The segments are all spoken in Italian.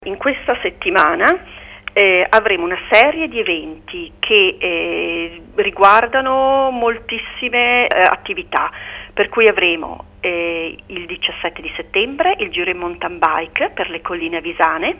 In questa settimana avremo una serie di eventi che riguardano moltissime attività, per cui avremo il 17 di settembre il Giro in mountain bike per le colline avisane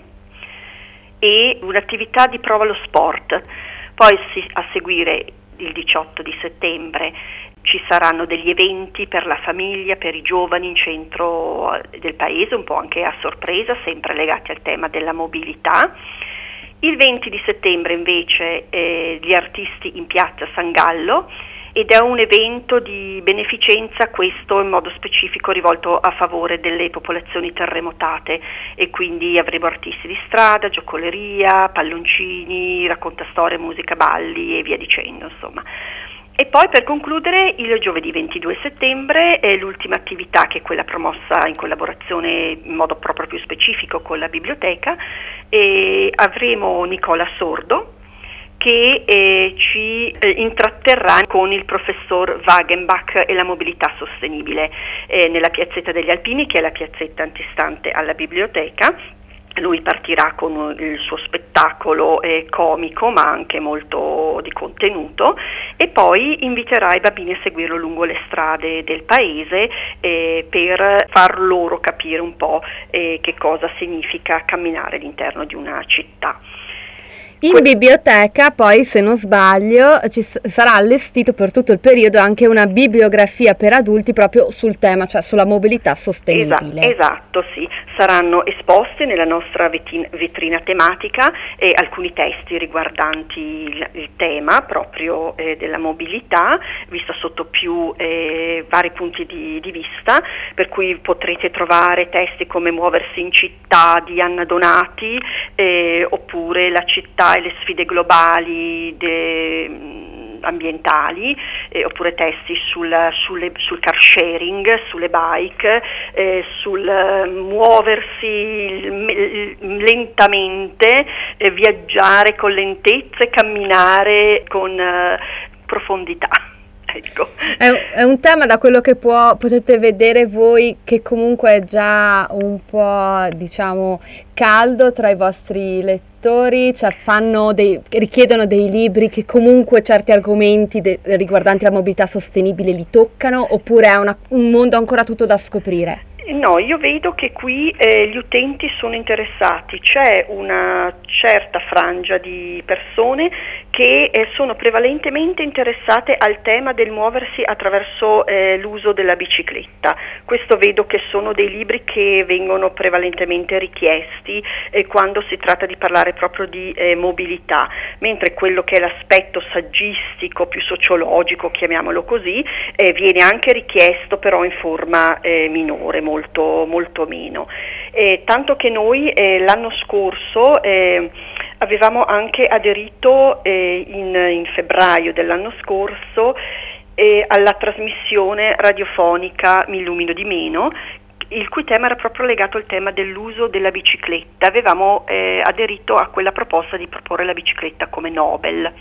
e un'attività di prova allo sport. Poi a seguire il 18 di settembre ci saranno degli eventi per la famiglia, per i giovani in centro del paese, un po' anche a sorpresa, sempre legati al tema della mobilità. Il 20 di settembre invece gli artisti in piazza San Gallo, ed è un evento di beneficenza, questo in modo specifico rivolto a favore delle popolazioni terremotate, e quindi avremo artisti di strada, giocoleria, palloncini, raccontastorie, musica, balli e via dicendo, insomma. E poi per concludere il giovedì 22 settembre è l'ultima attività, che è quella promossa in collaborazione in modo proprio più specifico con la biblioteca, e avremo Nicola Sordo che ci intratterrà con il professor Wagenbach e la mobilità sostenibile nella piazzetta degli Alpini, che è la piazzetta antistante alla biblioteca. Lui partirà con il suo spettacolo comico, ma anche molto di contenuto, e poi inviterà i bambini a seguirlo lungo le strade del paese per far loro capire un po' che cosa significa camminare all'interno di una città. In biblioteca poi, se non sbaglio, sarà allestito per tutto il periodo anche una bibliografia per adulti proprio sul tema, cioè sulla mobilità sostenibile. Esatto, sì. Saranno esposti nella nostra vetrina tematica alcuni testi riguardanti il tema proprio della mobilità, vista sotto più vari punti di vista, per cui potrete trovare testi come Muoversi in città di Anna Donati, oppure La città e le sfide globali ambientali, oppure testi sul car sharing, sulle bike, sul muoversi lentamente, viaggiare con lentezza e camminare con profondità. Ecco. È un tema, da quello che potete vedere voi, che comunque è già un po', diciamo, caldo tra i vostri lettori, cioè richiedono dei libri che comunque certi argomenti riguardanti la mobilità sostenibile li toccano, oppure è un mondo ancora tutto da scoprire? No, io vedo che qui gli utenti sono interessati, c'è una certa frangia di persone che sono prevalentemente interessate al tema del muoversi attraverso l'uso della bicicletta. Questo vedo che sono dei libri che vengono prevalentemente richiesti quando si tratta di parlare proprio di mobilità, mentre quello che è l'aspetto saggistico, più sociologico, chiamiamolo così, viene anche richiesto, però in forma minore, molto meno. Tanto che noi l'anno scorso avevamo anche aderito in febbraio dell'anno scorso alla trasmissione radiofonica Mi illumino di meno, il cui tema era proprio legato al tema dell'uso della bicicletta. Avevamo aderito a quella proposta di proporre la bicicletta come Nobel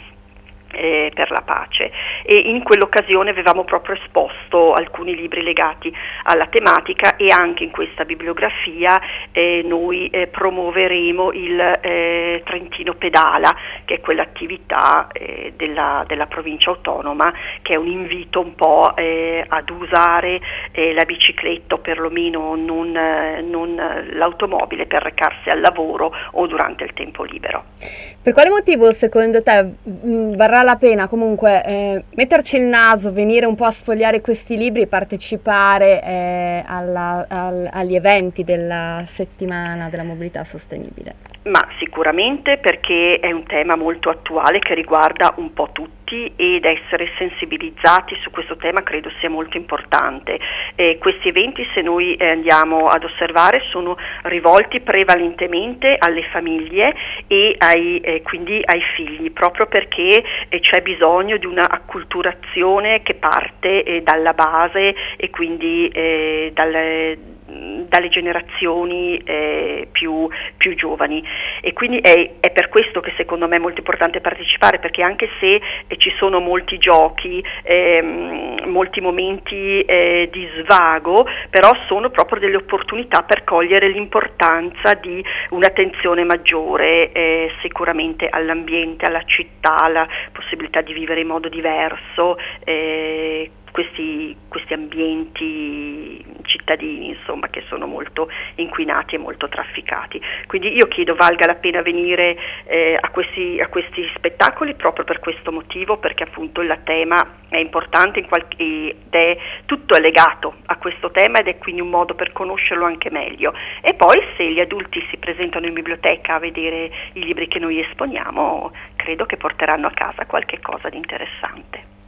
per la pace, e in quell'occasione avevamo proprio esposto alcuni libri legati alla tematica, e anche in questa bibliografia noi promuoveremo il Trentino Pedala, che è quell'attività della provincia autonoma, che è un invito un po' ad usare la bicicletta, o perlomeno non l'automobile, per recarsi al lavoro o durante il tempo libero. Per quale motivo secondo te varrà la pena comunque metterci il naso, venire un po' a sfogliare questi libri e partecipare agli eventi della settimana della mobilità sostenibile? Ma sicuramente perché è un tema molto attuale che riguarda un po' tutti, ed essere sensibilizzati su questo tema credo sia molto importante. Questi eventi, se noi andiamo ad osservare, sono rivolti prevalentemente alle famiglie e quindi ai figli, proprio perché c'è bisogno di una acculturazione che parte dalla base, e quindi dalle generazioni più giovani, e quindi è per questo che secondo me è molto importante partecipare, perché anche se ci sono molti giochi, molti momenti di svago, però sono proprio delle opportunità per cogliere l'importanza di un'attenzione maggiore sicuramente all'ambiente, alla città, alla possibilità di vivere in modo diverso, questi ambienti cittadini, insomma, che sono molto inquinati e molto trafficati. Quindi io chiedo valga la pena venire a questi spettacoli proprio per questo motivo, perché appunto il tema è importante ed è tutto è legato a questo tema, ed è quindi un modo per conoscerlo anche meglio. E poi se gli adulti si presentano in biblioteca a vedere i libri che noi esponiamo, credo che porteranno a casa qualche cosa di interessante.